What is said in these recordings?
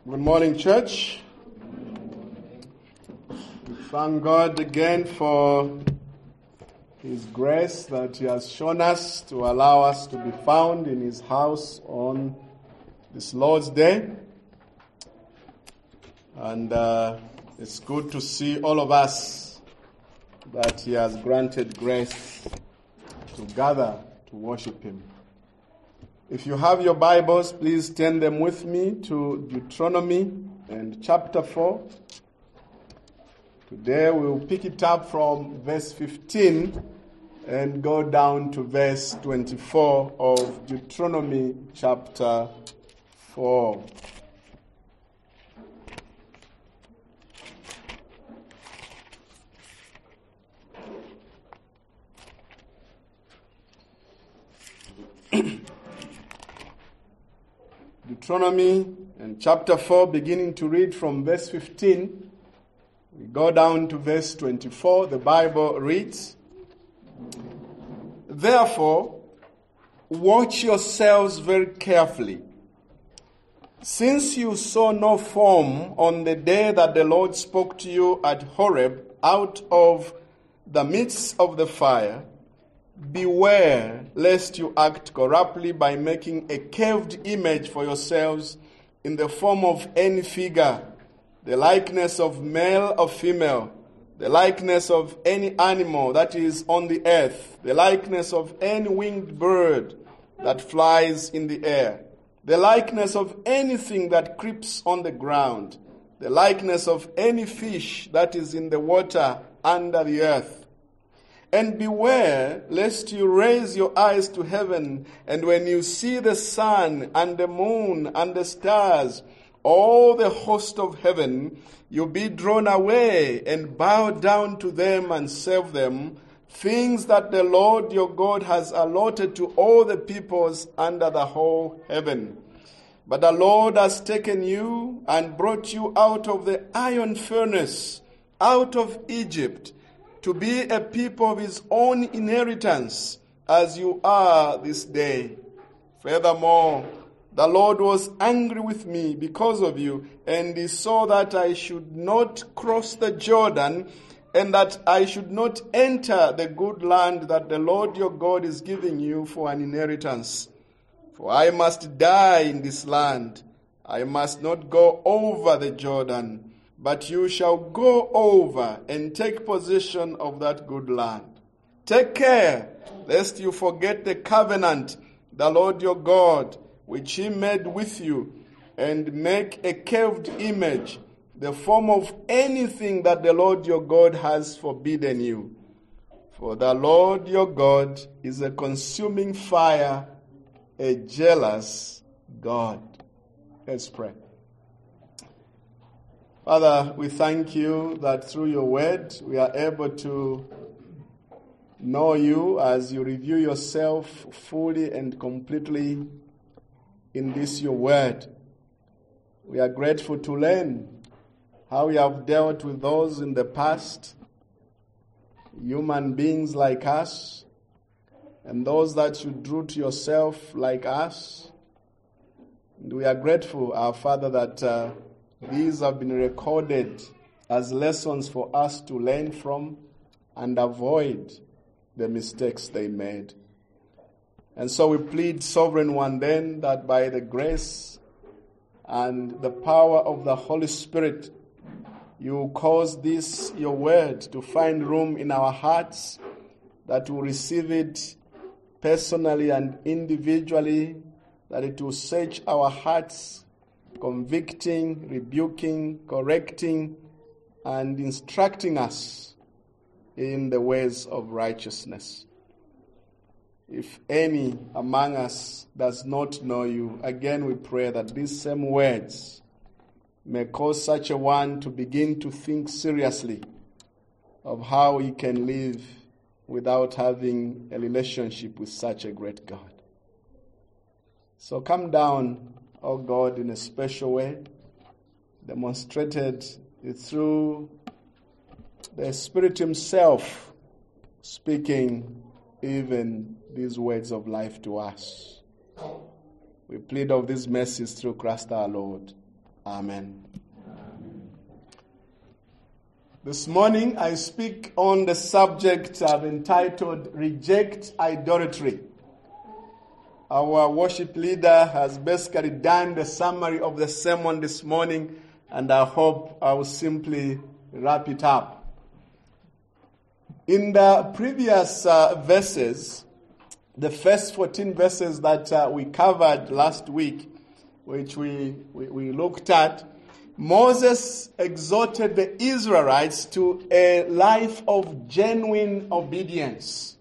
Good morning, church. We thank God again for His grace that He has shown us to allow us to be found in His house on this Lord's Day. And it's good to see all of us that He has granted grace to gather to worship Him. If you have your Bibles, please turn them with me to Deuteronomy and chapter 4. Today we'll pick it up from verse 15 and go down to verse 24 of Deuteronomy chapter 4. Deuteronomy and chapter 4, beginning to read from verse 15. We go down to verse 24. The Bible reads, "Therefore, watch yourselves very carefully. Since you saw no form on the day that the Lord spoke to you at Horeb out of the midst of the fire, beware lest you act corruptly by making a carved image for yourselves in the form of any figure, the likeness of male or female, the likeness of any animal that is on the earth, the likeness of any winged bird that flies in the air, the likeness of anything that creeps on the ground, the likeness of any fish that is in the water under the earth. And beware lest you raise your eyes to heaven, and when you see the sun and the moon and the stars, all the host of heaven, you be drawn away and bow down to them and serve them, things that the Lord your God has allotted to all the peoples under the whole heaven. But the Lord has taken you and brought you out of the iron furnace, out of Egypt, to be a people of His own inheritance, as you are this day. Furthermore, the Lord was angry with me because of you, and He saw that I should not cross the Jordan, and that I should not enter the good land that the Lord your God is giving you for an inheritance. For I must die in this land. I must not go over the Jordan. But you shall go over and take possession of that good land. Take care lest you forget the covenant, the Lord your God, which He made with you, and make a carved image, the form of anything that the Lord your God has forbidden you. For the Lord your God is a consuming fire, a jealous God." Let's pray. Father, we thank you that through your word we are able to know you as you reveal yourself fully and completely in this your word. We are grateful to learn how you have dealt with those in the past, human beings like us, and those that you drew to yourself like us. And we are grateful, our Father, that these have been recorded as lessons for us to learn from and avoid the mistakes they made. And so we plead, Sovereign One, then, that by the grace and the power of the Holy Spirit, you cause this, your word, to find room in our hearts, that we receive it personally and individually, that it will search our hearts, convicting, rebuking, correcting, and instructing us in the ways of righteousness. If any among us does not know you, again we pray that these same words may cause such a one to begin to think seriously of how he can live without having a relationship with such a great God. So come down, O God, in a special way, demonstrated through the Spirit Himself speaking even these words of life to us. We plead of these mercies through Christ our Lord. Amen. This morning I speak on the subject I've entitled Reject Idolatry. Our worship leader has basically done the summary of the sermon this morning, and I hope I will simply wrap it up. In the previous verses, the first 14 verses that we covered last week, which we looked at, Moses exhorted the Israelites to a life of genuine obedience.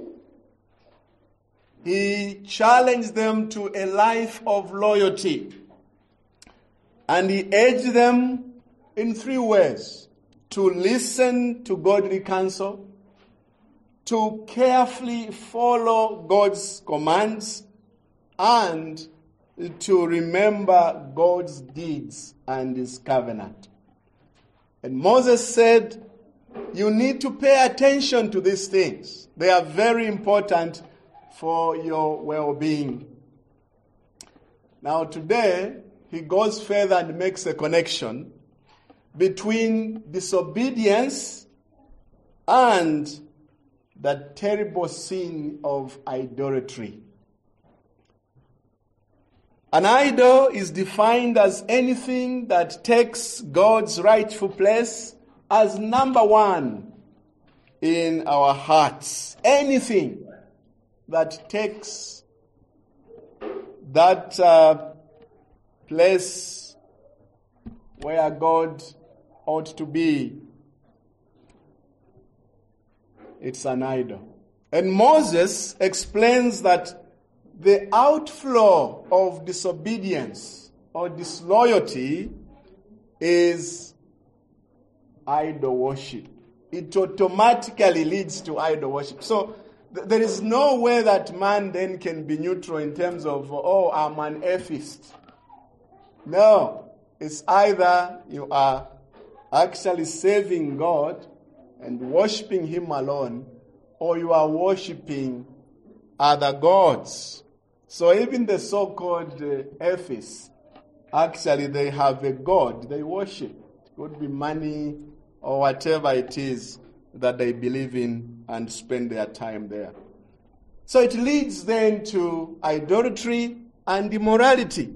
He challenged them to a life of loyalty. And he urged them in 3 ways: to listen to godly counsel, to carefully follow God's commands, and to remember God's deeds and his covenant. And Moses said, you need to pay attention to these things. They are very important for your well-being. Now today, he goes further and makes a connection between disobedience and the terrible sin of idolatry. An idol is defined as anything that takes God's rightful place as number one in our hearts. Anything that takes that place where God ought to be, it's an idol. And Moses explains that the outflow of disobedience or disloyalty is idol worship. It automatically leads to idol worship. So there is no way that man then can be neutral in terms of, I'm an atheist. No. It's either you are actually serving God and worshiping him alone, or you are worshiping other gods. So even the so-called atheists, actually they have a god they worship. It could be money or whatever it is that they believe in and spend their time there. So it leads then to idolatry and immorality.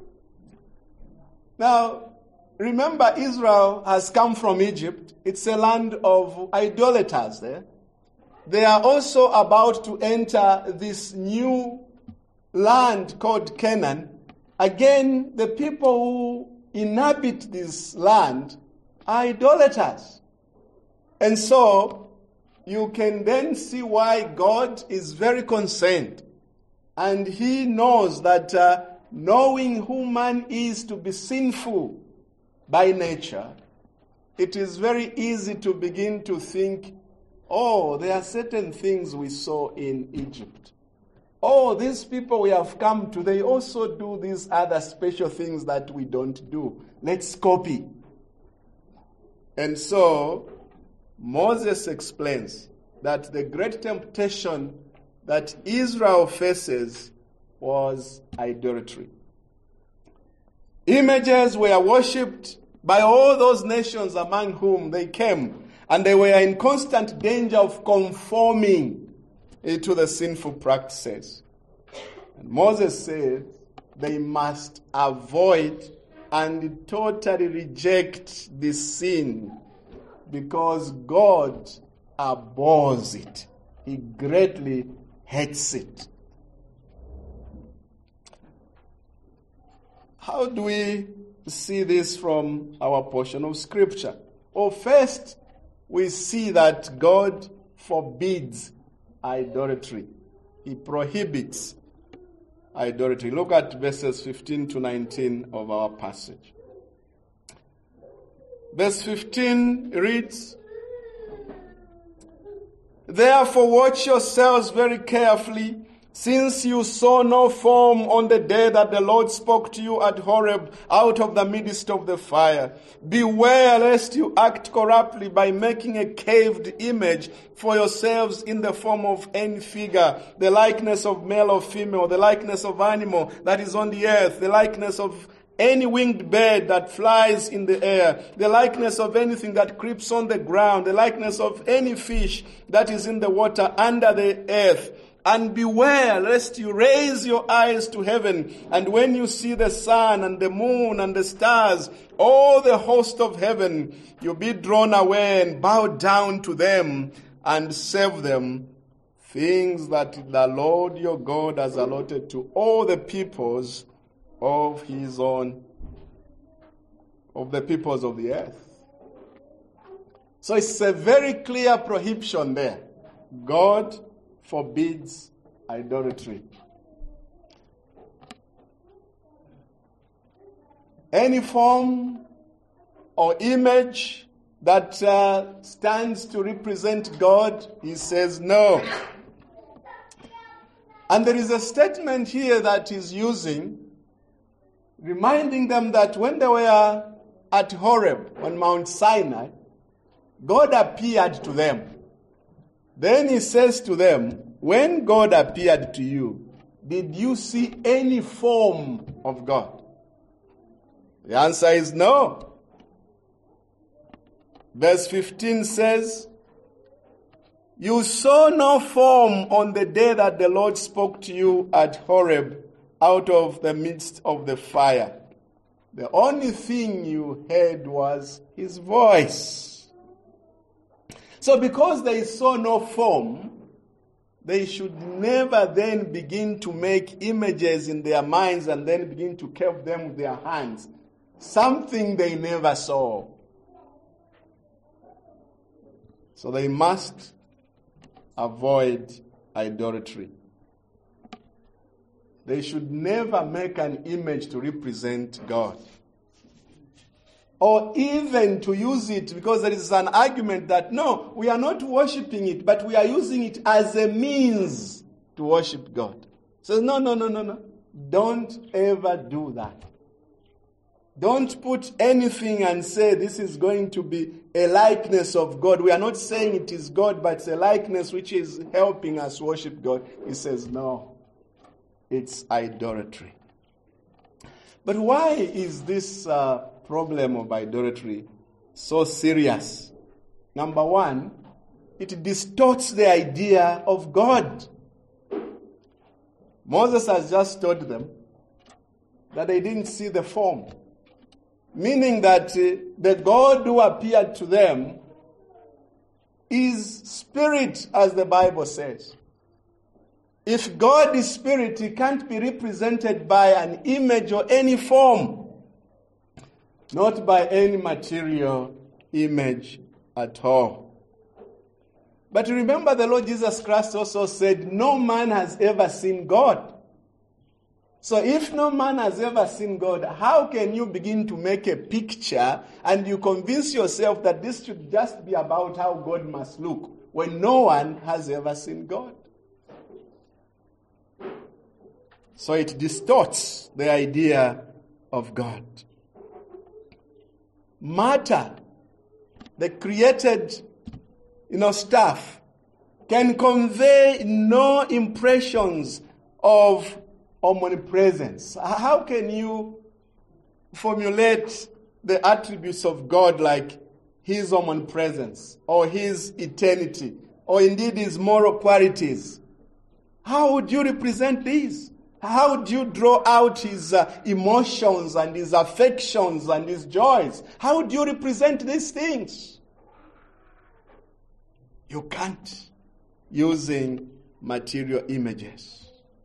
Now, remember, Israel has come from Egypt. It's a land of idolaters there. They are also about to enter this new land called Canaan. Again, the people who inhabit this land are idolaters. And so, you can then see why God is very concerned. And he knows that knowing who man is to be sinful by nature, it is very easy to begin to think, there are certain things we saw in Egypt. These people we have come to, they also do these other special things that we don't do. Let's copy. And so, Moses explains that the great temptation that Israel faces was idolatry. Images were worshipped by all those nations among whom they came, and they were in constant danger of conforming to the sinful practices. And Moses said they must avoid and totally reject this sin because God abhors it. He greatly hates it. How do we see this from our portion of Scripture? Well, first, we see that God forbids idolatry. He prohibits idolatry. Look at verses 15 to 19 of our passage. Verse 15 reads, "Therefore watch yourselves very carefully, since you saw no form on the day that the Lord spoke to you at Horeb out of the midst of the fire. Beware lest you act corruptly by making a carved image for yourselves in the form of any figure, the likeness of male or female, the likeness of animal that is on the earth, the likeness of any winged bird that flies in the air, the likeness of anything that creeps on the ground, the likeness of any fish that is in the water under the earth. And beware lest you raise your eyes to heaven, and when you see the sun and the moon and the stars, all the host of heaven, you be drawn away and bow down to them and serve them, things that the Lord your God has allotted to all the peoples of his own, of the peoples of the earth. So it's a very clear prohibition there. God forbids idolatry. Any form or image that stands to represent God, he says no. And there is a statement here that he's using, reminding them that when they were at Horeb on Mount Sinai, God appeared to them. Then he says to them, when God appeared to you, did you see any form of God? The answer is no. Verse 15 says, you saw no form on the day that the Lord spoke to you at Horeb out of the midst of the fire. The only thing you heard was his voice. So because they saw no form, they should never then begin to make images in their minds and then begin to carve them with their hands. Something they never saw. So they must avoid idolatry. They should never make an image to represent God. Or even to use it, because there is an argument that no, we are not worshiping it, but we are using it as a means to worship God. So no. Don't ever do that. Don't put anything and say this is going to be a likeness of God. We are not saying it is God, but it's a likeness which is helping us worship God. He says no, it's idolatry. But why is this problem of idolatry so serious? Number one, it distorts the idea of God. Moses has just told them that they didn't see the form. Meaning that the God who appeared to them is spirit, as the Bible says. If God is spirit, he can't be represented by an image or any form. Not by any material image at all. But remember, the Lord Jesus Christ also said, no man has ever seen God. So if no man has ever seen God, how can you begin to make a picture and you convince yourself that this should just be about how God must look when no one has ever seen God? So it distorts the idea of God. Matter, the created, stuff, can convey no impressions of omnipresence. How can you formulate the attributes of God like his omnipresence or his eternity or indeed his moral qualities? How would you represent these? How would you draw out his emotions and his affections and his joys? How would you represent these things? You can't, using material images.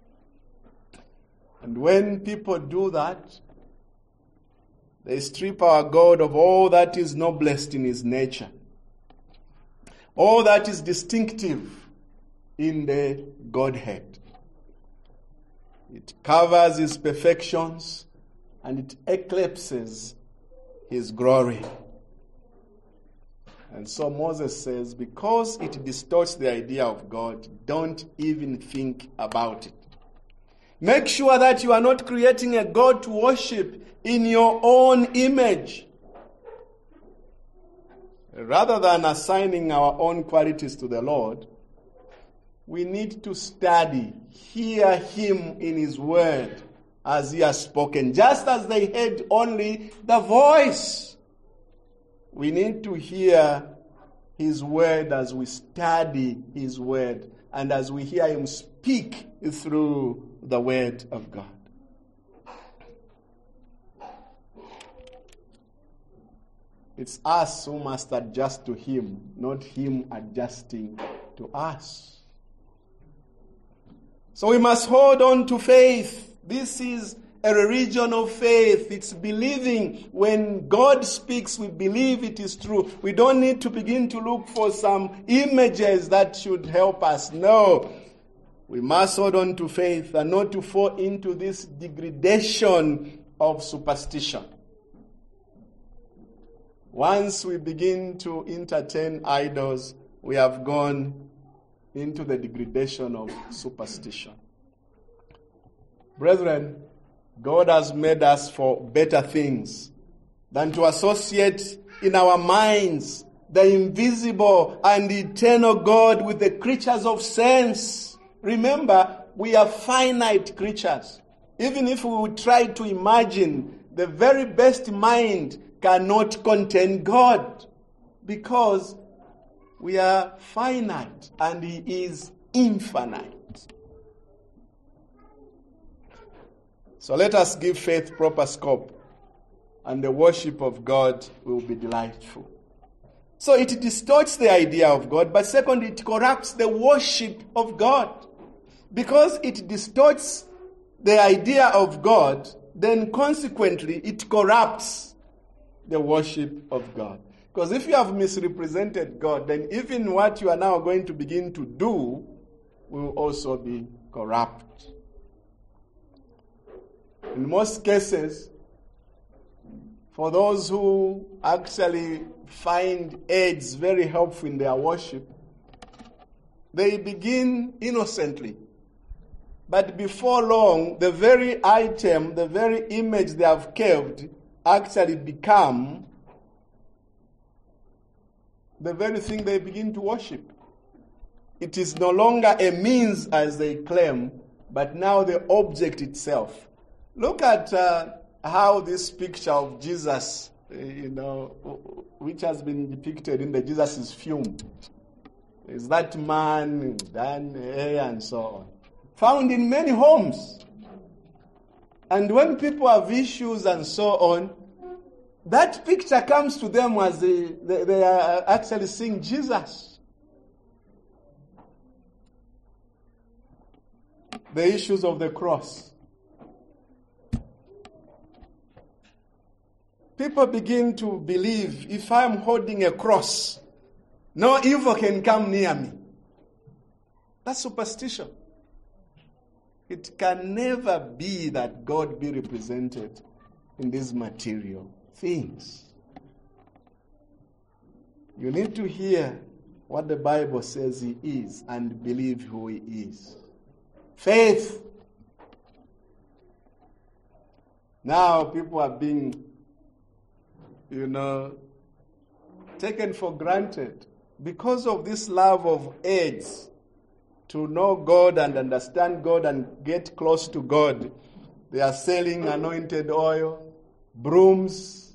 And when people do that, they strip our God of all that is noblest in his nature, all that is distinctive in the Godhead. It covers his perfections and it eclipses his glory. And so Moses says, because it distorts the idea of God, don't even think about it. Make sure that you are not creating a God to worship in your own image. Rather than assigning our own qualities to the Lord, we need to study, hear him in his word, as he has spoken, just as they heard only the voice. We need to hear his word as we study his word and as we hear him speak through the word of God. It's us who must adjust to him, not him adjusting to us. So we must hold on to faith. This is a religion of faith. It's believing when God speaks, we believe it is true. We don't need to begin to look for some images that should help us. No. We must hold on to faith and not to fall into this degradation of superstition. Once we begin to entertain idols, we have gone into the degradation of superstition. Brethren, God has made us for better things than to associate in our minds the invisible and eternal God with the creatures of sense. Remember, we are finite creatures. Even if we would try to imagine, the very best mind cannot contain God because we are finite and he is infinite. So let us give faith proper scope and the worship of God will be delightful. So it distorts the idea of God, but second, it corrupts the worship of God. Because it distorts the idea of God, then consequently it corrupts the worship of God. Because if you have misrepresented God, then even what you are now going to begin to do will also be corrupt. In most cases, for those who actually find aids very helpful in their worship, they begin innocently. But before long, the very item, the very image they have carved actually become the very thing they begin to worship. It is no longer a means as they claim, but now the object itself. Look at how this picture of Jesus, which has been depicted in the Jesus is filmed. Is that man, done hair and so on. Found in many homes. And when people have issues and so on, that picture comes to them as they are actually seeing Jesus. The issues of the cross. People begin to believe, if I'm holding a cross, no evil can come near me. That's superstition. It can never be that God be represented in these material things. You need to hear what the Bible says he is and believe who he is. Faith. Now people are being, taken for granted because of this love of aids. To know God and understand God and get close to God. They are selling anointed oil, brooms,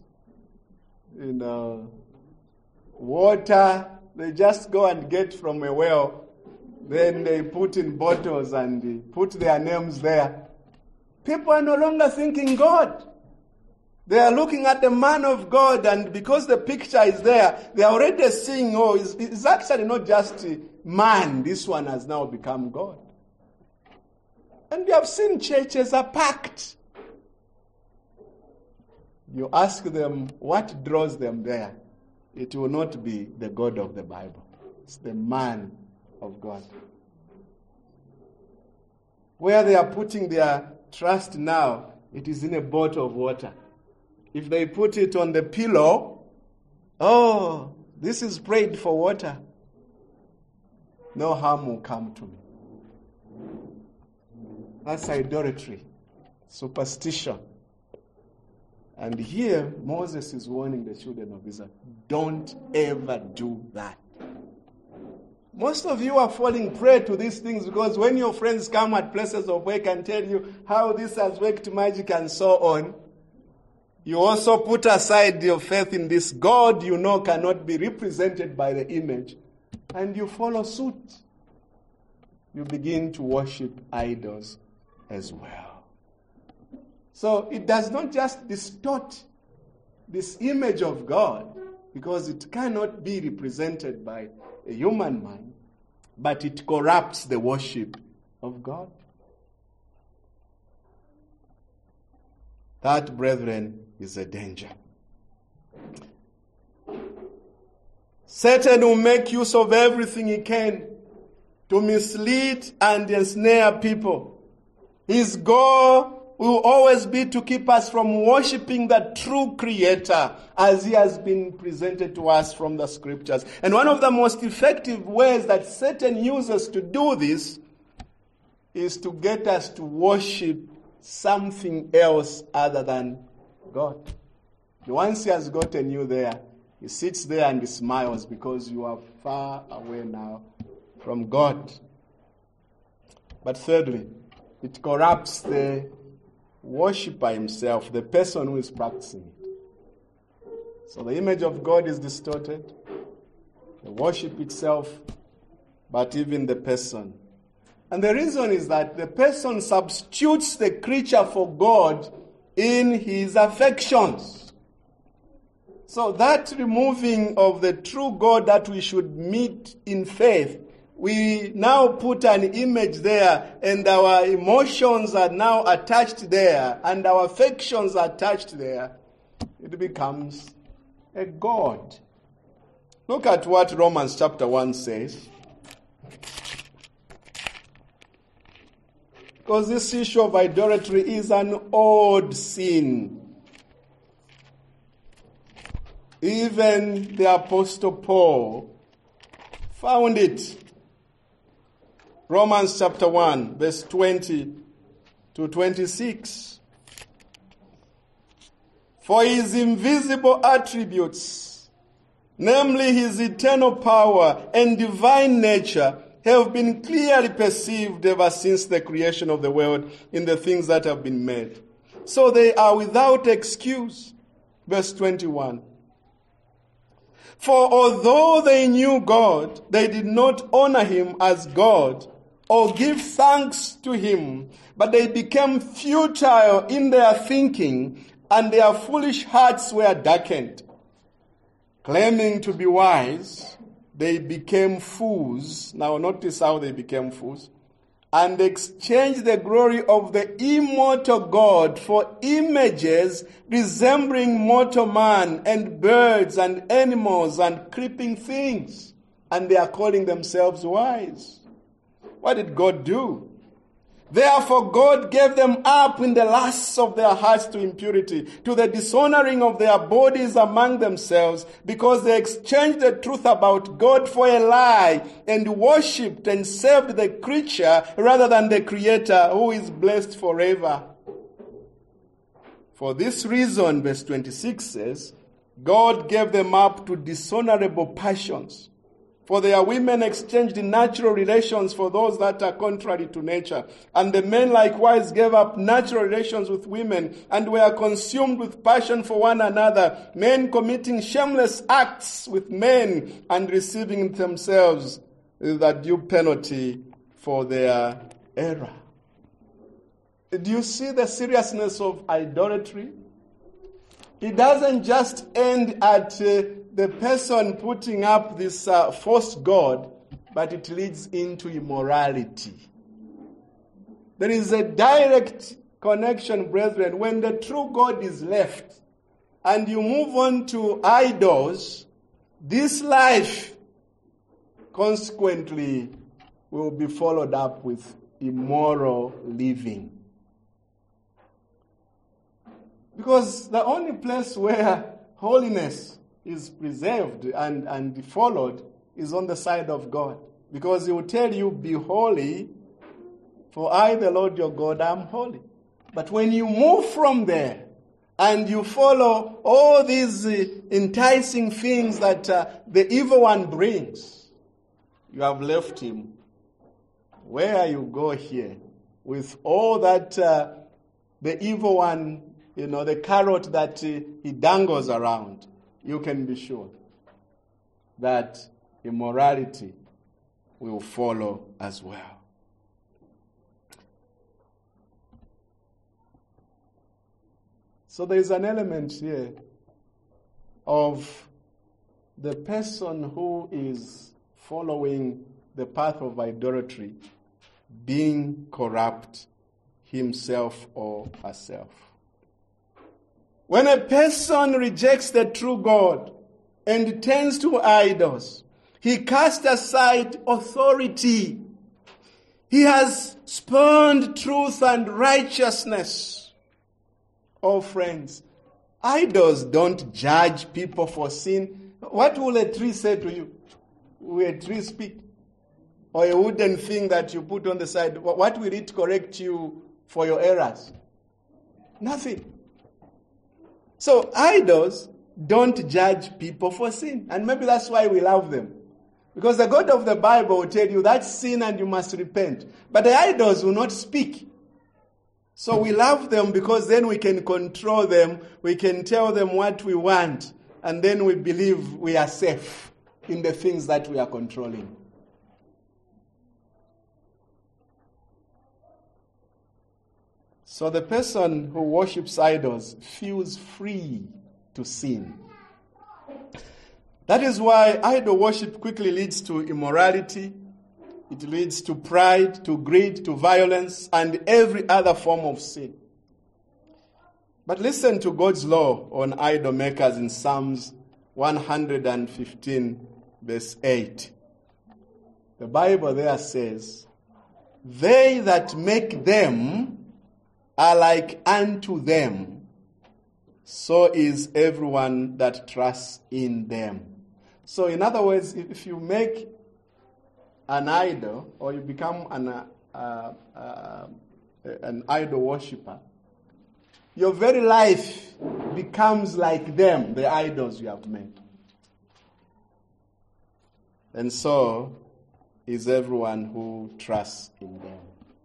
water. They just go and get from a well. Then they put in bottles and they put their names there. People are no longer thinking God. They are looking at the man of God, and because the picture is there, they are already seeing, it's actually not just man. This one has now become God. And we have seen churches are packed. You ask them what draws them there. It will not be the God of the Bible. It's the man of God. Where they are putting their trust now, it is in a bottle of water. If they put it on the pillow, this is prayed for water. No harm will come to me. That's idolatry, superstition. And here, Moses is warning the children of Israel, don't ever do that. Most of you are falling prey to these things because when your friends come at places of work and tell you how this has worked magic and so on, you also put aside your faith in this God you know cannot be represented by the image, and you follow suit. You begin to worship idols as well. So it does not just distort this image of God, because it cannot be represented by a human mind, but it corrupts the worship of God. That, brethren, is a danger. Satan will make use of everything he can to mislead and ensnare people. His goal will always be to keep us from worshiping the true Creator as He has been presented to us from the Scriptures. And one of the most effective ways that Satan uses to do this is to get us to worship something else other than God. Once he has gotten you there, he sits there and he smiles because you are far away now from God. But thirdly, it corrupts the worshipper himself, the person who is practicing it. So the image of God is distorted, the worship itself, but even the person. And the reason is that the person substitutes the creature for God in his affections. So that removing of the true God that we should meet in faith, we now put an image there, and our emotions are now attached there, and our affections are attached there. It becomes a God. Look at what Romans chapter 1 says. Because this issue of idolatry is an old sin. Even the Apostle Paul found it. Romans chapter 1, verse 20 to 26. For his invisible attributes, namely his eternal power and divine nature, have been clearly perceived ever since the creation of the world in the things that have been made. So they are without excuse. Verse 21. For although they knew God, they did not honor him as God or give thanks to him, but they became futile in their thinking, and their foolish hearts were darkened. Claiming to be wise, they became fools. Now notice how they became fools. And exchanged the glory of the immortal God for images resembling mortal man and birds and animals and creeping things. And they are calling themselves wise. What did God do? Therefore God gave them up in the lusts of their hearts to impurity, to the dishonoring of their bodies among themselves, because they exchanged the truth about God for a lie, and worshipped and served the creature rather than the Creator, who is blessed forever. For this reason, verse 26 says, God gave them up to dishonorable passions. For their women exchanged natural relations for those that are contrary to nature. And the men likewise gave up natural relations with women and were consumed with passion for one another, men committing shameless acts with men and receiving themselves the due penalty for their error. Do you see the seriousness of idolatry? It doesn't just end at the person putting up this false god, but it leads into immorality. There is a direct connection, brethren. When the true God is left and you move on to idols, this life consequently will be followed up with immoral living. Because the only place where holiness is preserved and followed is on the side of God. Because he will tell you, be holy, for I, the Lord your God, am holy. But when you move from there and you follow all these enticing things that the evil one brings, you have left him. Where you go here, with all that, the evil one, the carrot that he dangles around, you can be sure that immorality will follow as well. So there is an element here of the person who is following the path of idolatry being corrupt himself or herself. When a person rejects the true God and turns to idols, he casts aside authority. He has spurned truth and righteousness. Oh, friends, idols don't judge people for sin. What will a tree say to you? Will a tree speak? Or a wooden thing that you put on the side, what will it correct you for your errors? Nothing. So idols don't judge people for sin. And maybe that's why we love them. Because the God of the Bible will tell you that's sin and you must repent. But the idols will not speak. So we love them because then we can control them. We can tell them what we want. And then we believe we are safe in the things that we are controlling. So the person who worships idols feels free to sin. That is why idol worship quickly leads to immorality. It leads to pride, to greed, to violence, and every other form of sin. But listen to God's law on idol makers in Psalms 115, verse 8. The Bible there says, "They that make them are like unto them, so is everyone that trusts in them." So in other words, if you make an idol, or you become an idol worshiper, your very life becomes like them, the idols you have made. And so is everyone who trusts in them.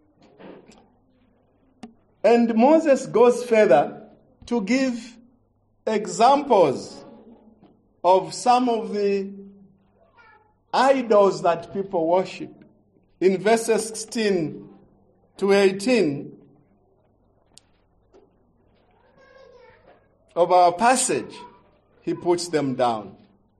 And Moses goes further to give examples of some of the idols that people worship. In verses 16 to 18 of our passage, he puts them down.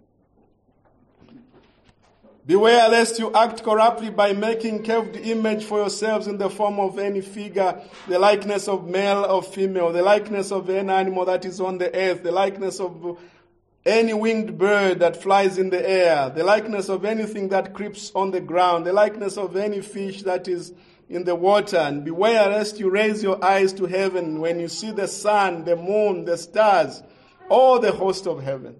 "Beware lest you act corruptly by making carved image for yourselves in the form of any figure, the likeness of male or female, the likeness of any animal that is on the earth, the likeness of any winged bird that flies in the air, the likeness of anything that creeps on the ground, the likeness of any fish that is in the water. And beware lest you raise your eyes to heaven when you see the sun, the moon, the stars, all the host of heaven."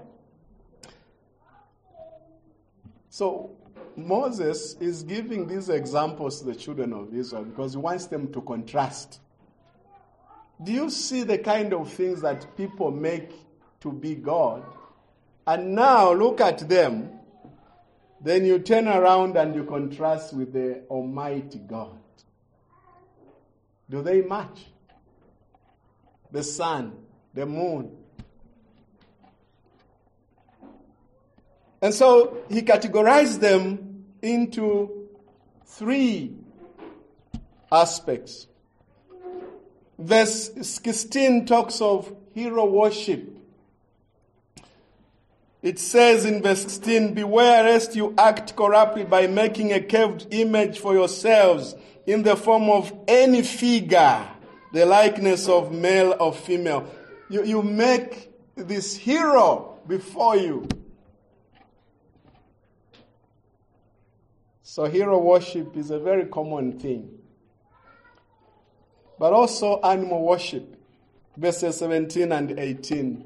So Moses is giving these examples to the children of Israel because he wants them to contrast. Do you see the kind of things that people make to be God? And now look at them. Then you turn around and you contrast with the Almighty God. Do they match? The sun, the moon. And so he categorized them into three aspects. Verse 16 talks of hero worship. It says in verse 16, "Beware lest you act corruptly by making a carved image for yourselves in the form of any figure, the likeness of male or female." You make this hero before you. So hero worship is a very common thing. But also animal worship, verses 17 and 18.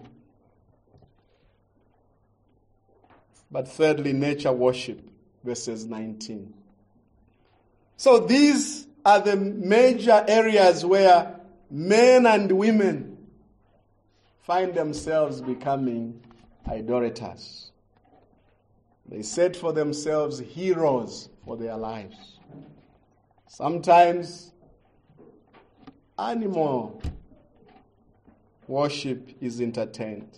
But thirdly, nature worship, verses 19. So these are the major areas where men and women find themselves becoming idolaters. They set for themselves heroes for their lives. Sometimes animal worship is entertained.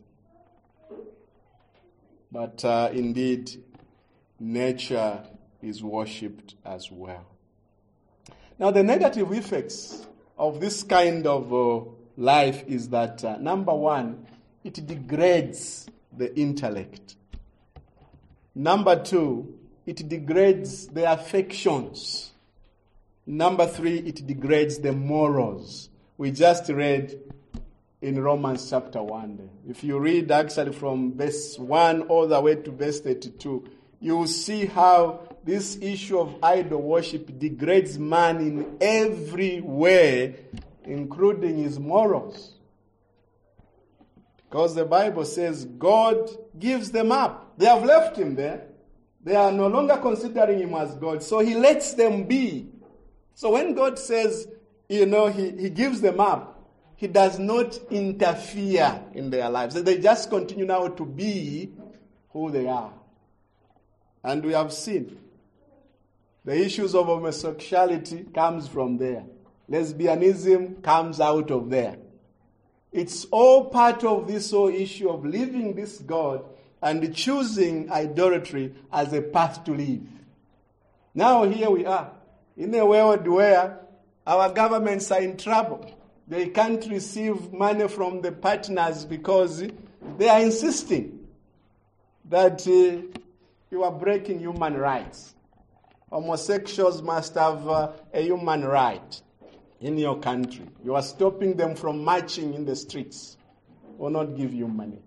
But indeed, nature is worshipped as well. Now, the negative effects of this kind of life is that, number one, it degrades the intellect. Number two, it degrades the affections. Number three, it degrades the morals. We just read in Romans chapter 1. If you read actually from verse 1 all the way to verse 32, you will see how this issue of idol worship degrades man in every way, including his morals. Because the Bible says God gives them up. They have left him there. They are no longer considering him as God. So he lets them be. So when God says, he gives them up, he does not interfere in their lives. They just continue now to be who they are. And we have seen the issues of homosexuality comes from there. Lesbianism comes out of there. It's all part of this whole issue of leaving this God and choosing idolatry as a path to live. Now here we are, in a world where our governments are in trouble. They can't receive money from the partners because they are insisting that you are breaking human rights. Homosexuals must have a human right in your country. You are stopping them from marching in the streets or not give you money.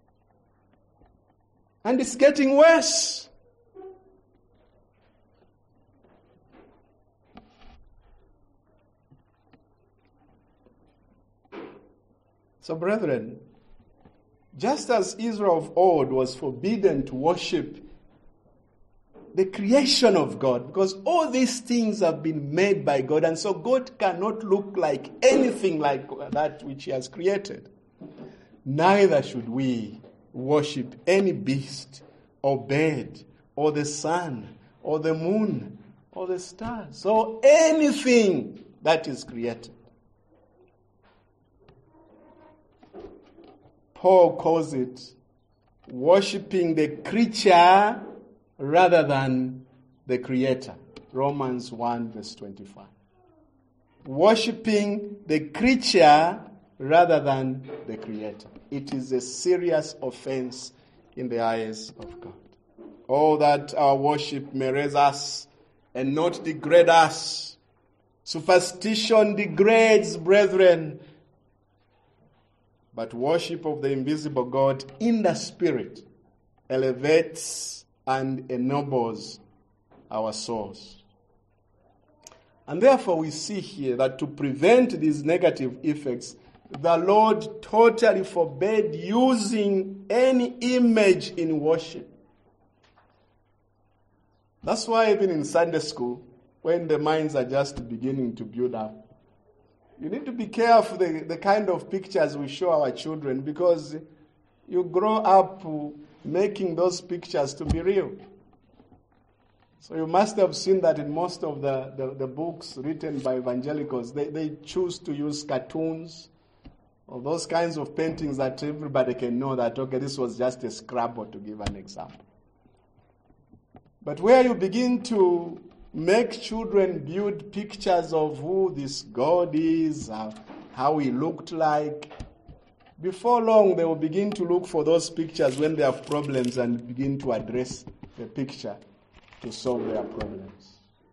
And it's getting worse. So, brethren, just as Israel of old was forbidden to worship the creation of God, because all these things have been made by God, and so God cannot look like anything like that which he has created. Neither should we worship any beast or bird or the sun or the moon or the stars or anything that is created. Paul calls it worshiping the creature rather than the creator. Romans 1 verse 25. Worshipping the creature rather than the creator. It is a serious offense in the eyes of God. Oh, that our worship may raise us and not degrade us. Superstition degrades, brethren. But worship of the invisible God in the Spirit elevates and ennobles our souls. And therefore we see here that to prevent these negative effects, the Lord totally forbade using any image in worship. That's why even in Sunday school, when the minds are just beginning to build up, you need to be careful the kind of pictures we show our children, because you grow up making those pictures to be real. So you must have seen that in most of the books written by evangelicals, they choose to use cartoons or those kinds of paintings that everybody can know that, okay, this was just a scrabble, to give an example. But where you begin to make children build pictures of who this God is, how he looked like, before long they will begin to look for those pictures when they have problems and begin to address the picture to solve their problems.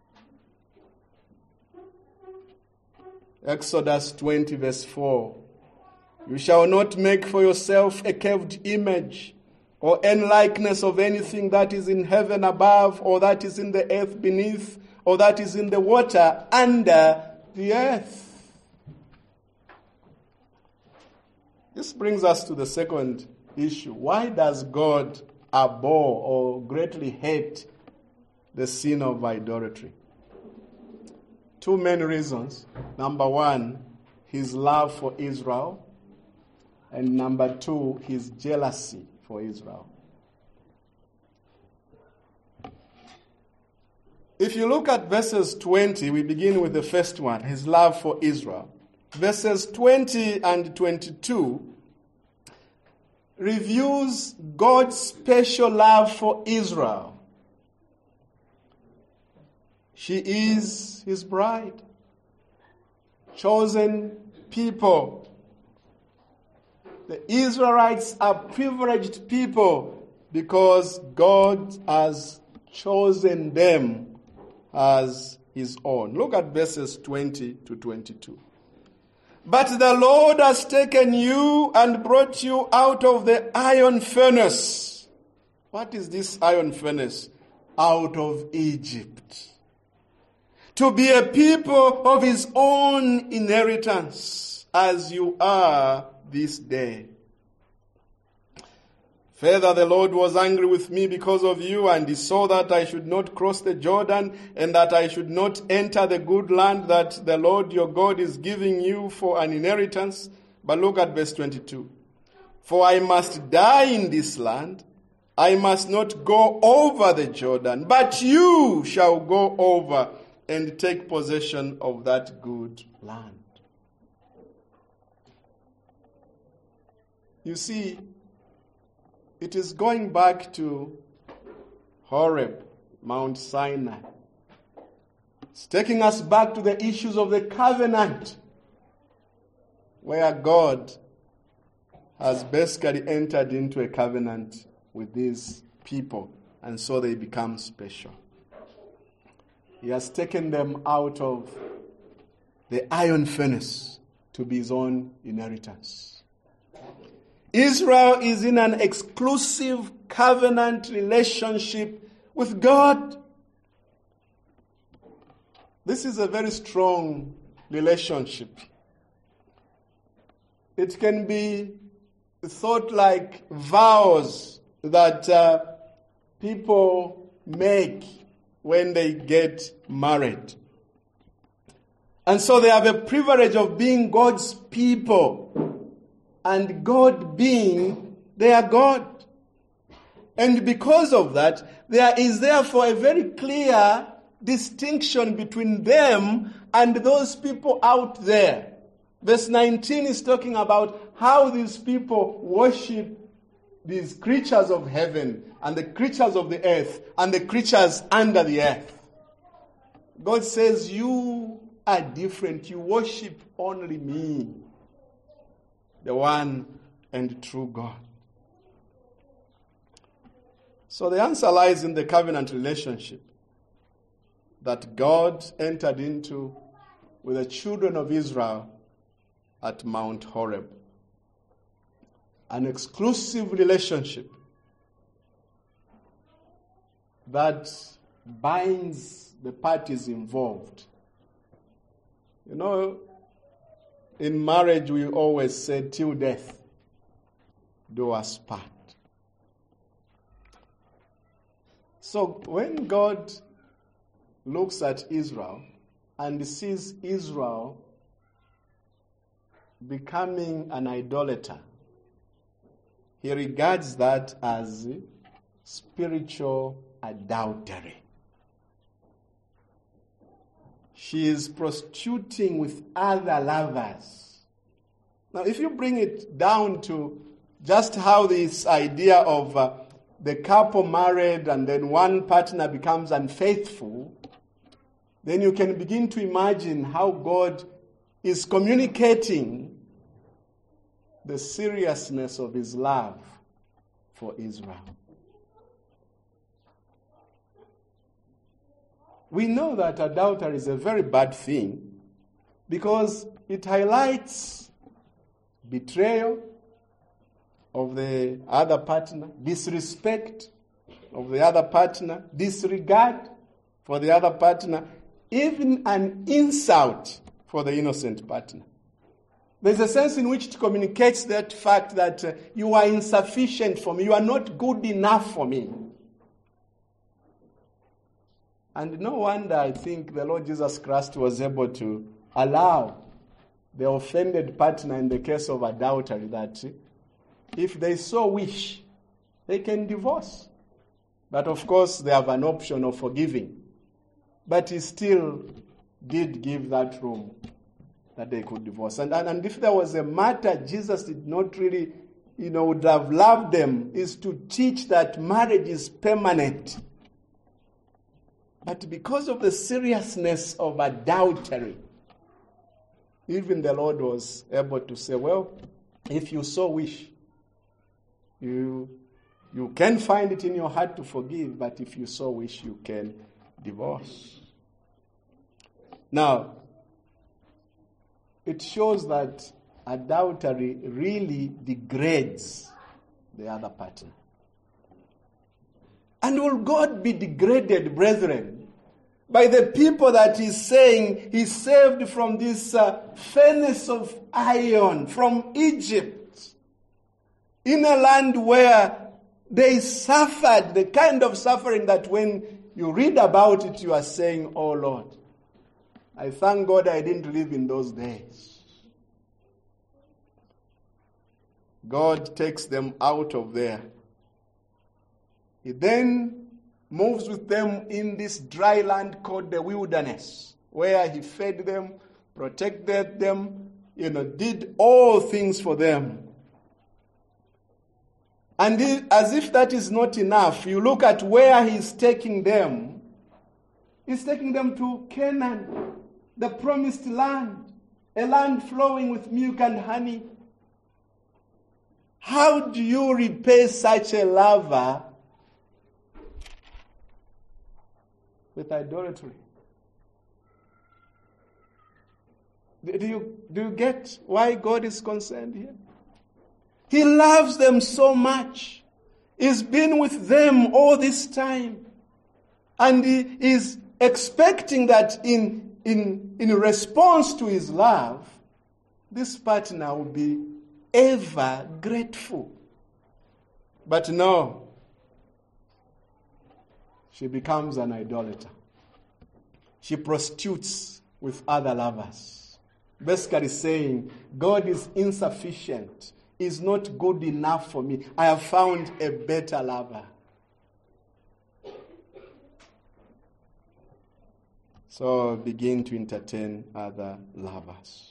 Exodus 20 verse 4. You shall not make for yourself a carved image or any likeness of anything that is in heaven above, or that is in the earth beneath, or that is in the water under the earth. This brings us to the second issue. Why does God abhor or greatly hate the sin of idolatry? Two main reasons. Number one, his love for Israel. And number two, his jealousy for Israel. If you look at verses 20, we begin with the first one, his love for Israel. Verses 20 and 22 reviews God's special love for Israel. She is his bride, chosen people. The Israelites are privileged people because God has chosen them as his own. Look at verses 20 to 22. But the Lord has taken you and brought you out of the iron furnace. What is this iron furnace? Out of Egypt. To be a people of his own inheritance, as you are this day. Further, the Lord was angry with me because of you, and he saw that I should not cross the Jordan, and that I should not enter the good land that the Lord your God is giving you for an inheritance. But look at verse 22. For I must die in this land. I must not go over the Jordan, but you shall go over and take possession of that good land. You see, it is going back to Horeb, Mount Sinai. It's taking us back to the issues of the covenant, where God has basically entered into a covenant with these people, and so they become special. He has taken them out of the iron furnace to be his own inheritance. Israel is in an exclusive covenant relationship with God. This is a very strong relationship. It can be thought like vows that people make when they get married. And so they have a privilege of being God's people, and God being their God. And because of that, there is therefore a very clear distinction between them and those people out there. Verse 19 is talking about how these people worship these creatures of heaven and the creatures of the earth and the creatures under the earth. God says, you are different. You worship only me, the one and true God. So the answer lies in the covenant relationship that God entered into with the children of Israel at Mount Horeb. An exclusive relationship that binds the parties involved. You know, in marriage we always say, till death do us part. So when God looks at Israel and sees Israel becoming an idolater, he regards that as spiritual adultery. She is prostituting with other lovers. Now, if you bring it down to just how this idea of the couple married and then one partner becomes unfaithful, then you can begin to imagine how God is communicating the seriousness of his love for Israel. We know that adultery is a very bad thing because it highlights betrayal of the other partner, disrespect of the other partner, disregard for the other partner, even an insult for the innocent partner. There's a sense in which it communicates that fact that you are insufficient for me, you are not good enough for me. And no wonder I think the Lord Jesus Christ was able to allow the offended partner in the case of adultery that if they so wish, they can divorce. But of course, they have an option of forgiving But he still did give that room that they could divorce. And if there was a matter Jesus did not really, would have loved them, is to teach that marriage is permanent. But because of the seriousness of adultery, even the Lord was able to say, well, if you so wish, you can find it in your heart to forgive, but if you so wish, you can divorce. Now, it shows that adultery really degrades the other partner. And will God be degraded, brethren, by the people that he's saying he saved from this furnace of iron from Egypt, in a land where they suffered the kind of suffering that when you read about it, you are saying, oh Lord, I thank God I didn't live in those days. God takes them out of there. He then moves with them in this dry land called the wilderness, where he fed them, protected them, did all things for them. And as if that is not enough, you look at where he's taking them. He's taking them to Canaan, the promised land, a land flowing with milk and honey. How do you repay such a lover with idolatry? Do you get why God is concerned here? He loves them so much. He's been with them all this time. And he is expecting that in response to his love, this partner will be ever grateful. But no, she becomes an idolater. She prostitutes with other lovers. Basically saying, God is insufficient, is not good enough for me. I have found a better lover. So begin to entertain other lovers.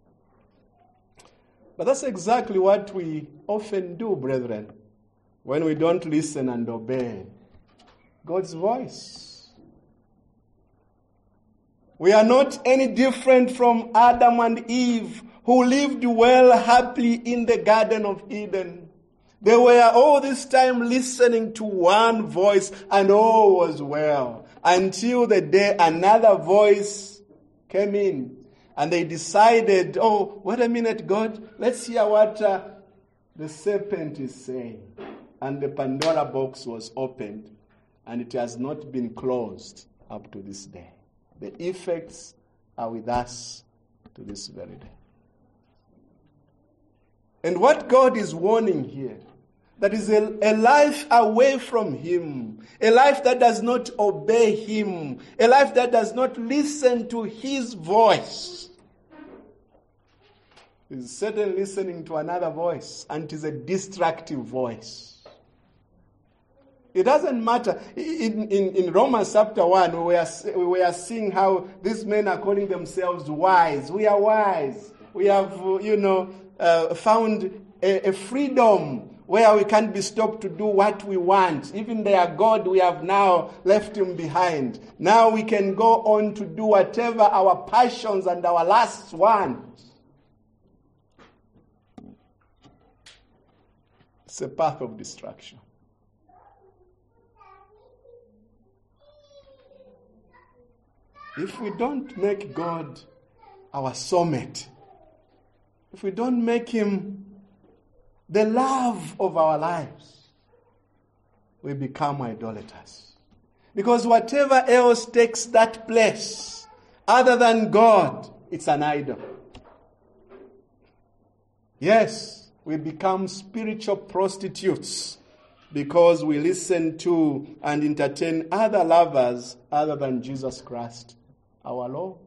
But that's exactly what we often do, brethren, when we don't listen and obey God's voice. We are not any different from Adam and Eve, who lived well, happily in the Garden of Eden. They were all this time listening to one voice, and all was well, until the day another voice came in. And they decided, oh, wait a minute, God, let's hear what the serpent is saying. And the Pandora box was opened, and it has not been closed up to this day. The effects are with us to this very day. And what God is warning here, that is a life away from him, a life that does not obey him, a life that does not listen to his voice, is certainly listening to another voice, and it is a destructive voice. It doesn't matter. In Romans chapter 1, we were seeing how these men are calling themselves wise. We are wise. We have, found a freedom where we can't be stopped to do what we want. Even their God, we have now left him behind. Now we can go on to do whatever our passions and our lusts want. It's a path of destruction. If we don't make God our soulmate, if we don't make him the love of our lives, we become idolaters. Because whatever else takes that place, other than God, it's an idol. Yes, we become spiritual prostitutes because we listen to and entertain other lovers other than Jesus Christ, our Lord.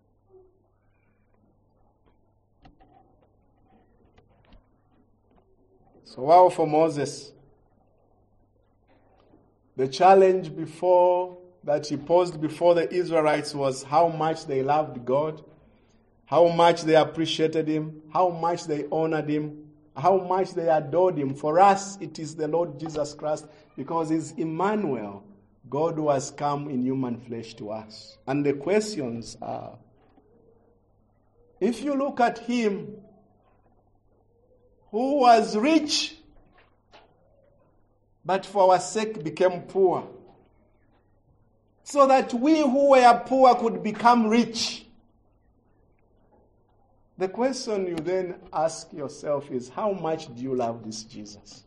So while for Moses, the challenge before that he posed before the Israelites was how much they loved God, how much they appreciated him, how much they honored him, how much they adored him. For us, it is the Lord Jesus Christ, because he's Emmanuel, God who has come in human flesh to us. And the questions are, if you look at him who was rich, but for our sake became poor, so that we who were poor could become rich. The question you then ask yourself is, how much do you love this Jesus?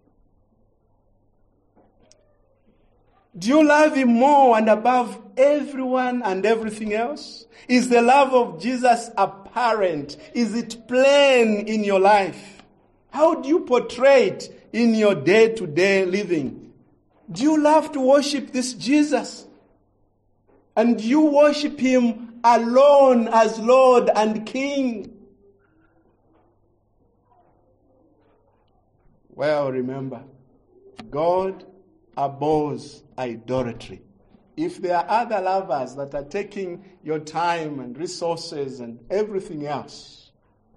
Do you love him more and above everyone and everything else? Is the love of Jesus apparent? Is it plain in your life? How do you portray it in your day-to-day living? Do you love to worship this Jesus? And do you worship him alone as Lord and King? Well, remember, God abhors idolatry. If there are other lovers that are taking your time and resources and everything else,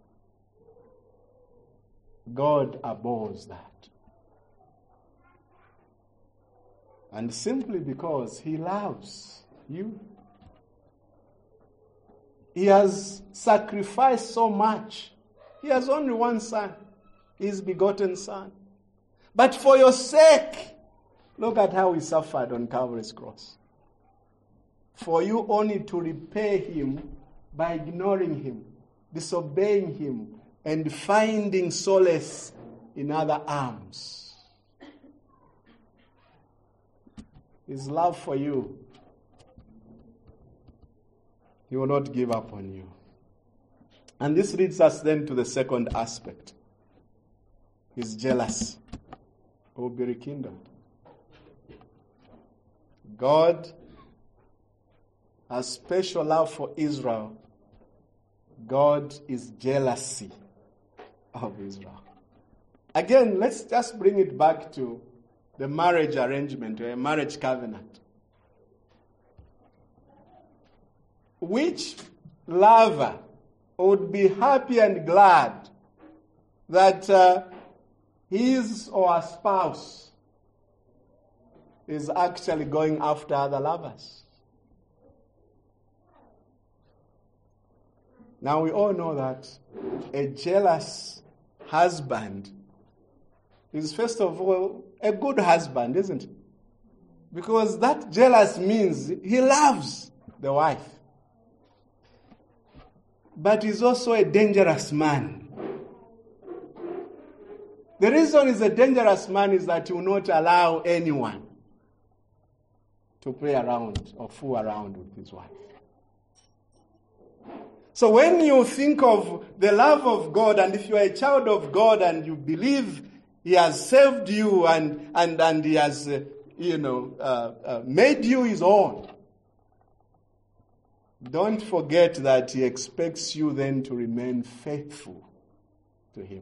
God abhors that. And simply because he loves you. He has sacrificed so much. He has only one son, his begotten son. But for your sake, look at how he suffered on Calvary's cross. For you only to repay him by ignoring him, disobeying him, and finding solace in other arms. His love for you, he will not give up on you. And this leads us then to the second aspect. He's jealous. Will be rekindled. God has special love for Israel. God is jealousy of Israel. Again, let's just bring it back to the marriage arrangement or a marriage covenant. Which lover would be happy and glad that his or her spouse is actually going after other lovers? Now we all know that a jealous husband is first of all a good husband, isn't it? Because that jealous means he loves the wife. But he's also a dangerous man. The reason he's a dangerous man is that he will not allow anyone to play around or fool around with his wife. So when you think of the love of God, and if you are a child of God and you believe he has saved you and he has made you his own, don't forget that he expects you then to remain faithful to him.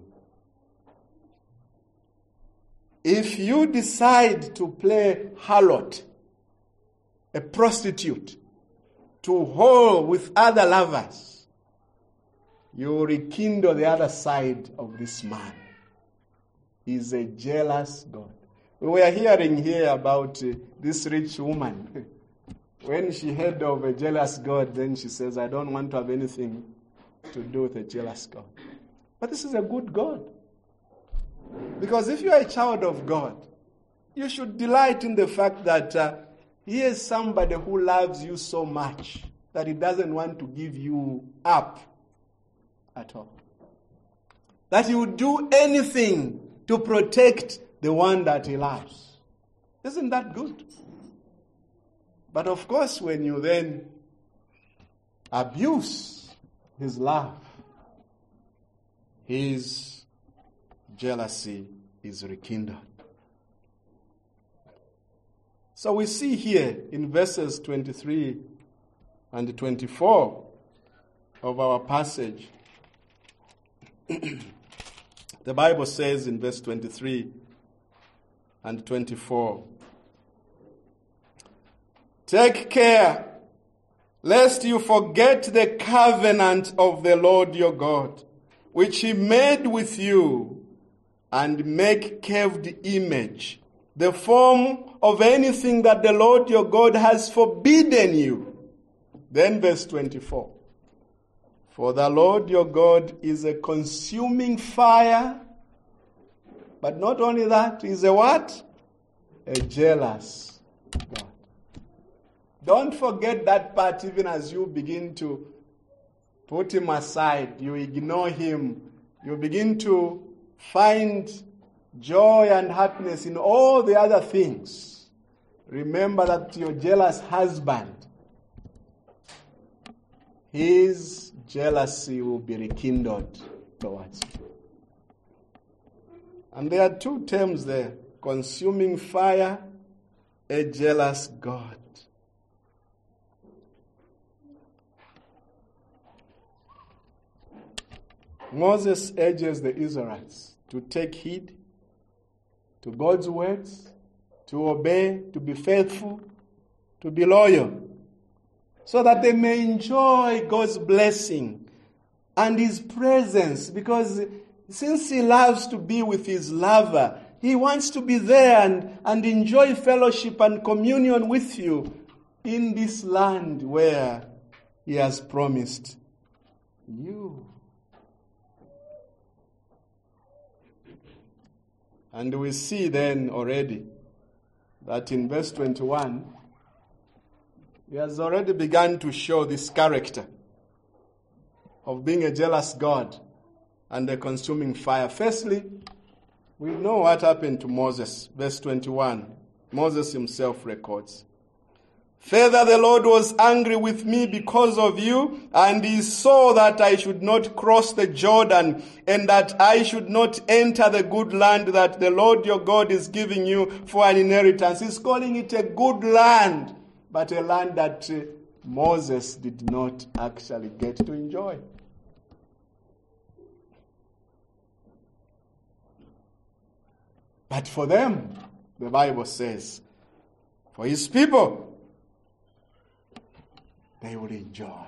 If you decide to play harlot, a prostitute, to whore with other lovers, you rekindle the other side of this man. He's a jealous God. We were hearing here about this rich woman. When she heard of a jealous God, then she says, I don't want to have anything to do with a jealous God. But this is a good God. Because if you are a child of God, you should delight in the fact that he is somebody who loves you so much that he doesn't want to give you up at all. That he would do anything to protect the one that he loves. Isn't that good? But of course, when you then abuse his love, his jealousy is rekindled. So we see here in verses 23 and 24 of our passage, the Bible says in verse 23 and 24, Take care, lest you forget the covenant of the Lord your God, which he made with you, and make carved image, the form of anything that the Lord your God has forbidden you. Then verse 24. For the Lord your God is a consuming fire, but not only that, he's a what? A jealous God. Don't forget that part even as you begin to put him aside, you ignore him, you begin to find joy and happiness in all the other things. Remember that your jealous husband, his jealousy will be rekindled towards you. And there are two terms there: consuming fire, a jealous God. Moses urges the Israelites to take heed to God's words, to obey, to be faithful, to be loyal, so that they may enjoy God's blessing and his presence, because since he loves to be with his lover, he wants to be there and enjoy fellowship and communion with you in this land where he has promised you. And we see then already that in verse 21, he has already begun to show this character of being a jealous God and a consuming fire. Firstly, we know what happened to Moses. Verse 21, Moses himself records. Further, the Lord was angry with me because of you, and he saw that I should not cross the Jordan, and that I should not enter the good land that the Lord your God is giving you for an inheritance. He's calling it a good land, but a land that Moses did not actually get to enjoy. But for them, the Bible says, for his people, they will enjoy.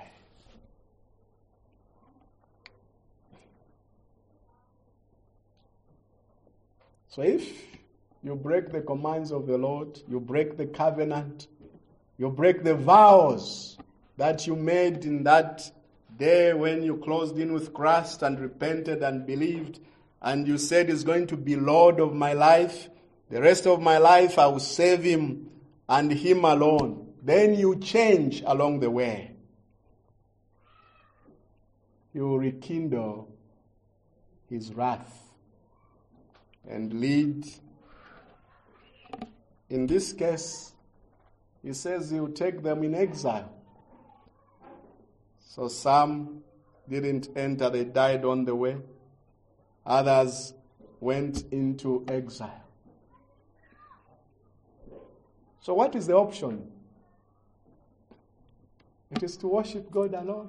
So if you break the commands of the Lord, you break the covenant, you break the vows that you made in that day when you closed in with Christ and repented and believed, and you said he's going to be Lord of my life, the rest of my life I will serve him and him alone. Then you change along the way. You rekindle his wrath and lead. In this case, he says he will take them in exile. So some didn't enter, they died on the way. Others went into exile. So what is the option? It is to worship God alone.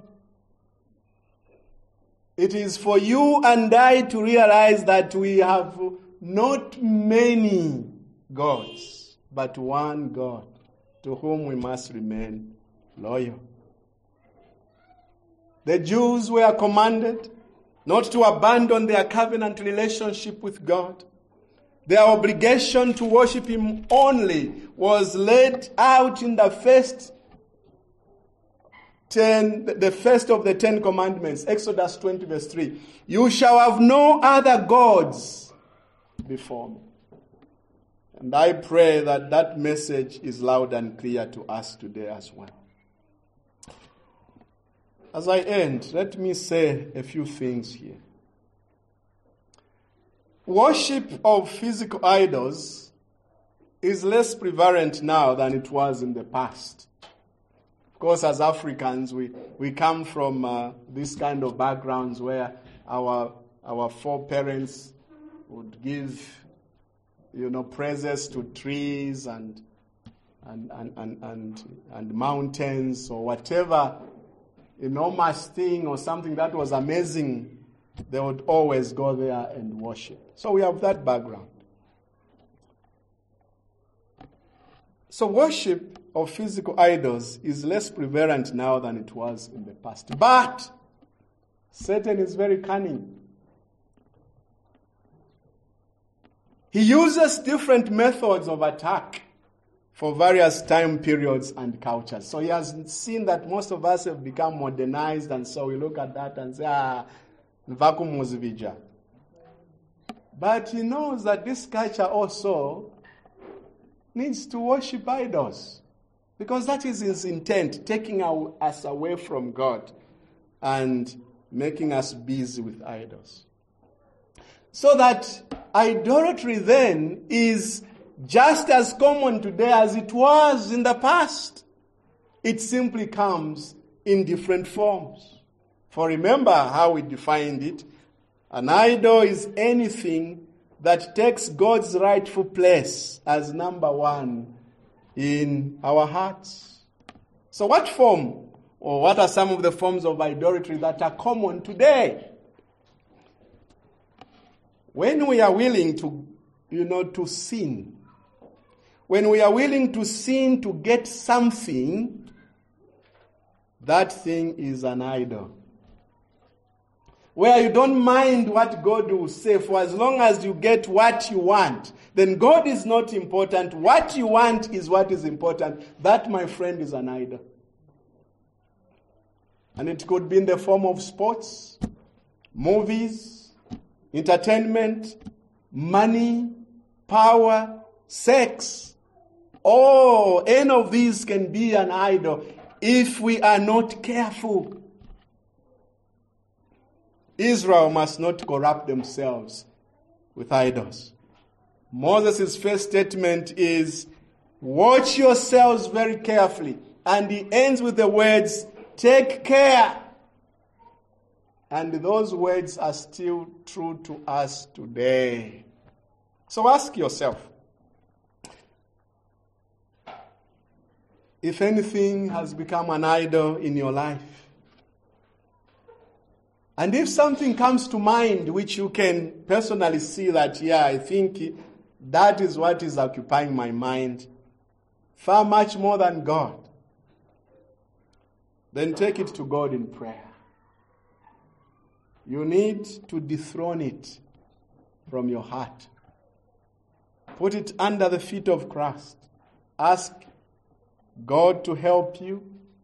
It is for you and I to realize that we have not many gods, but one God to whom we must remain loyal. The Jews were commanded not to abandon their covenant relationship with God. Their obligation to worship him only was laid out in the first of the 10 commandments, Exodus 20 verse 3. You shall have no other gods before me. And I pray that that message is loud and clear to us today as well. As I end, let me say a few things here. Worship of physical idols is less prevalent now than it was in the past. Of course, as Africans, we come from this kind of backgrounds where our foreparents would give, praises to trees and mountains or whatever enormous thing or something that was amazing. They would always go there and worship. So we have that background. So worship of physical idols is less prevalent now than it was in the past. But Satan is very cunning. He uses different methods of attack for various time periods and cultures. So he has seen that most of us have become modernized, and so we look at that and say, vacuum was vija. But he knows that this culture also needs to worship idols, because that is his intent, taking us away from God and making us busy with idols. So that idolatry then is just as common today as it was in the past. It simply comes in different forms. For remember how we defined it. An idol is anything that takes God's rightful place as number one in our hearts. So what form, or what are some of the forms of idolatry that are common today? When we are willing to, to sin, when we are willing to sin to get something, that thing is an idol. Where you don't mind what God will say, for as long as you get what you want, then God is not important. What you want is what is important. That, my friend, is an idol. And it could be in the form of sports, movies, entertainment, money, power, sex. Any of these can be an idol if we are not careful. Israel must not corrupt themselves with idols. Moses' first statement is, watch yourselves very carefully. And he ends with the words, take care. And those words are still true to us today. So ask yourself, if anything has become an idol in your life, and if something comes to mind which you can personally see that, I think that is what is occupying my mind, far much more than God, then take it to God in prayer. You need to dethrone it from your heart. Put it under the feet of Christ. Ask God to help you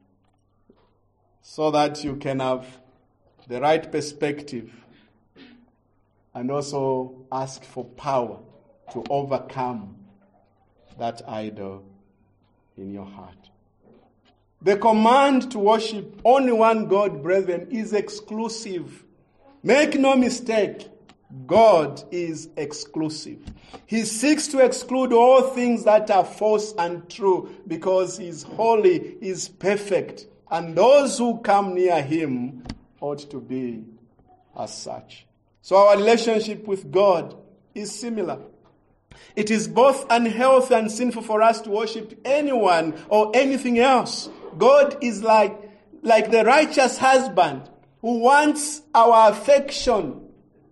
so that you can have the right perspective, and also ask for power to overcome that idol in your heart. The command to worship only one God, brethren, is exclusive. Make no mistake, God is exclusive. He seeks to exclude all things that are false and true because He is holy, He is perfect, and those who come near Him ought to be as such. So our relationship with God is similar. It is both unhealthy and sinful for us to worship anyone or anything else. God is like the righteous husband who wants our affection.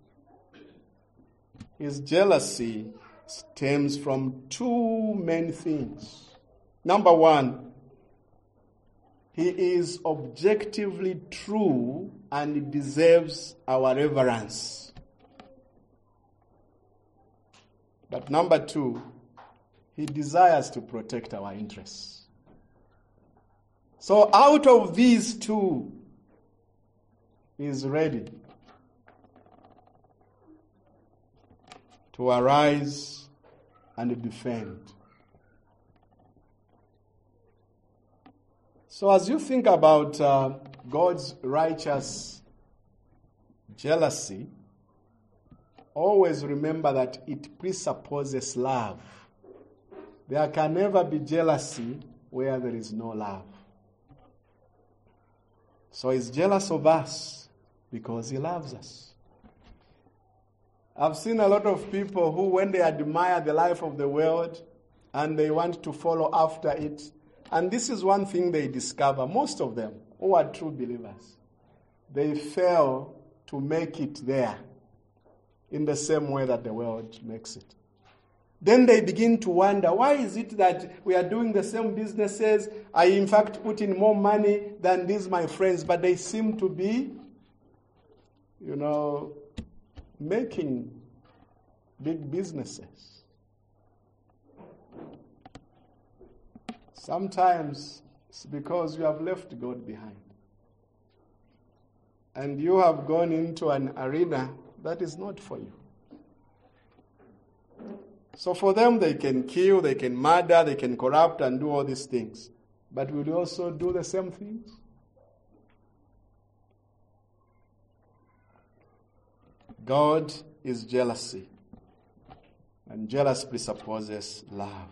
His jealousy stems from two main things. Number one, He is objectively true and He deserves our reverence. But number two, He desires to protect our interests. So out of these two, He is ready to arise and defend. So as you think about God's righteous jealousy, always remember that it presupposes love. There can never be jealousy where there is no love. So He's jealous of us because He loves us. I've seen a lot of people who, when they admire the life of the world and they want to follow after it, and this is one thing they discover, most of them who are true believers, they fail to make it there in the same way that the world makes it. Then they begin to wonder, why is it that we are doing the same businesses? I, in fact, put in more money than these my friends, but they seem to be, making big businesses. Sometimes it's because you have left God behind. And you have gone into an arena that is not for you. So for them, they can kill, they can murder, they can corrupt and do all these things. But will you also do the same things? God is jealousy. And jealousy presupposes love.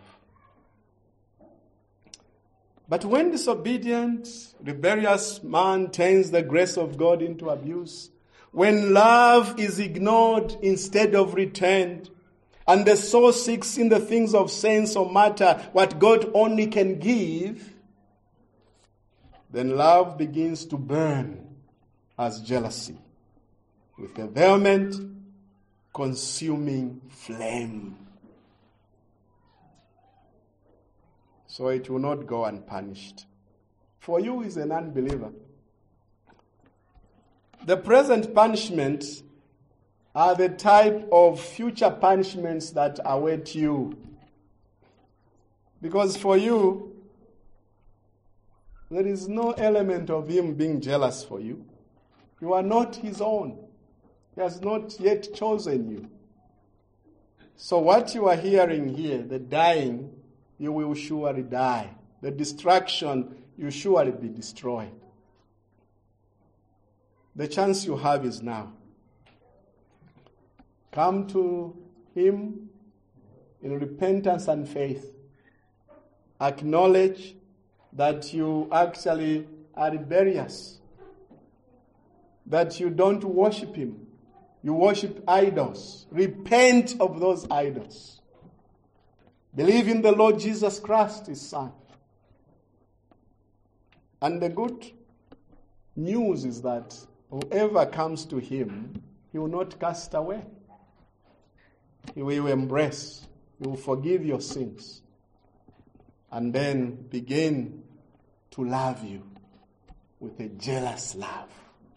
But when disobedient, rebellious man turns the grace of God into abuse, when love is ignored instead of returned, and the soul seeks in the things of sense or matter what God only can give, then love begins to burn as jealousy with a vehement, consuming flame. So it will not go unpunished. For you is an unbeliever. The present punishment are the type of future punishments that await you. Because for you, there is no element of him being jealous for you. You are not his own. He has not yet chosen you. So what you are hearing here, the dying, you will surely die. The destruction, you surely be destroyed. The chance you have is now. Come to him in repentance and faith. Acknowledge that you actually are rebellious. That you don't worship him. You worship idols. Repent of those idols. Believe in the Lord Jesus Christ, his Son. And the good news is that whoever comes to him, he will not cast away. He will embrace. He will forgive your sins. And then begin to love you with a jealous love.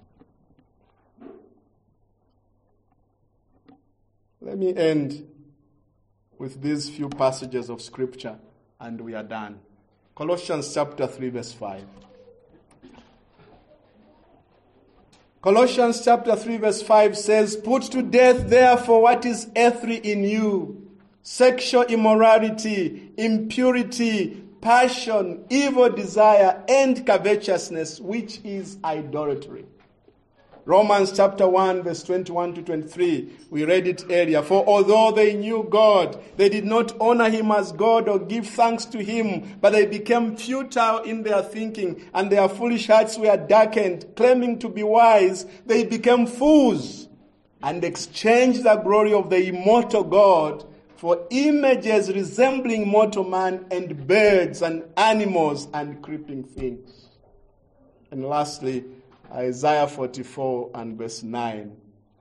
Let me end with these few passages of Scripture and we are done. Colossians chapter 3 verse 5. Colossians chapter 3 verse 5 says, "Put to death therefore what is earthly in you, sexual immorality, impurity, passion, evil desire, and covetousness, which is idolatry." Romans chapter 1 verse 21 to 23, we read it earlier. "For although they knew God, they did not honor him as God or give thanks to him, but they became futile in their thinking, and their foolish hearts were darkened. Claiming to be wise, they became fools and exchanged the glory of the immortal God for images resembling mortal man and birds and animals and creeping things." And lastly, Isaiah 44 and verse 9.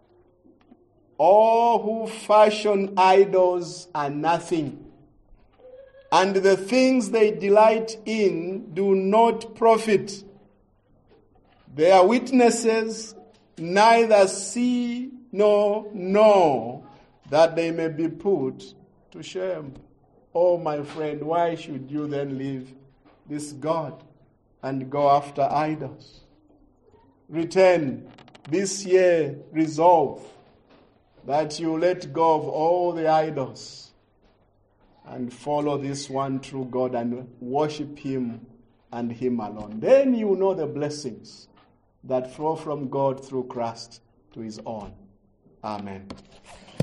"All who fashion idols are nothing, and the things they delight in do not profit. They are witnesses, neither see nor know, that they may be put to shame." Oh, my friend, why should you then leave this God and go after idols? Return this year, resolve that you let go of all the idols and follow this one true God and worship him and him alone. Then you know the blessings that flow from God through Christ to his own. Amen.